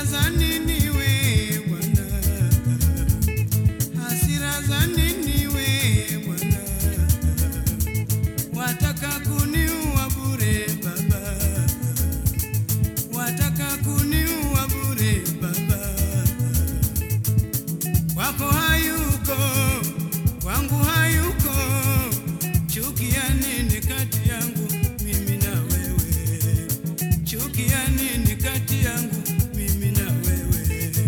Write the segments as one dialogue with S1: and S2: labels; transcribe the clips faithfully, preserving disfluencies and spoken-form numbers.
S1: Hasira za nini we Bwana? Hasira za nini we Bwana? Wataka kuniua bure Baba, wataka kuniua bure Baba. Wako hayuko, wangu hayuko, chuki ya nini kati yangu mimi na wewe? Chuki ya nini kati yangu mimi na wewe?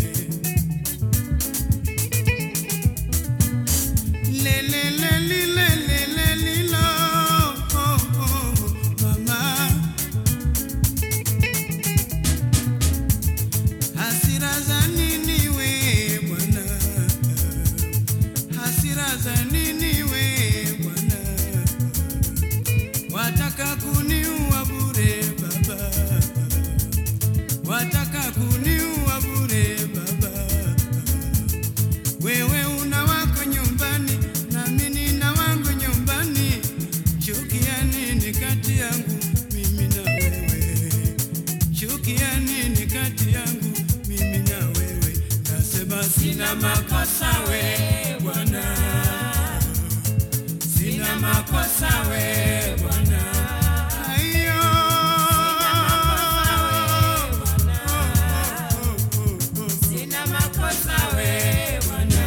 S1: Le le le le le le le lo, oh, oh, mama. Hasira za nini we Bwana? Hasira za nini we Bwana? Wataka kuniua bure Baba, wataka kuniua bure Baba. Wewe una wako nyumbani na mimi nina wangu nyumbani. Chuki ya nini kati yangu mimi na wewe? Chuki ya nini kati yangu mimi na wewe? Nasema sina makosa we Bwana, sina makosa we Bwana. Ayo, sina makosa we Bwana.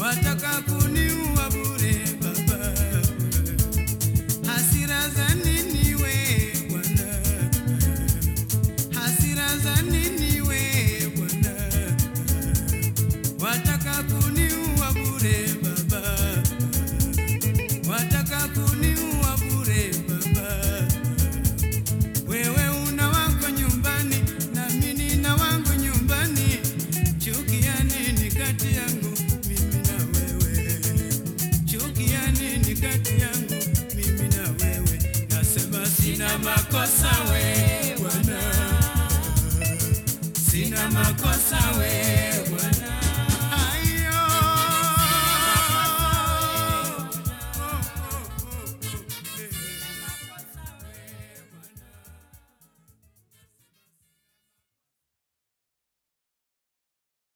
S1: wataka kuniua bure Baba. Hasira za nini we Bwana? Hasira za nini we Bwana? Wataka kuniua bure Baba. Wataka kuniua bure Baba. Wewe una wako nyumbani na mimi nina wangu nyumbani. Chuki ya nini kati yangu mimi na wewe? Chuki ya nini kati yangu mimi na wewe? Nasema sina makosa we Bwana. Sina makosa we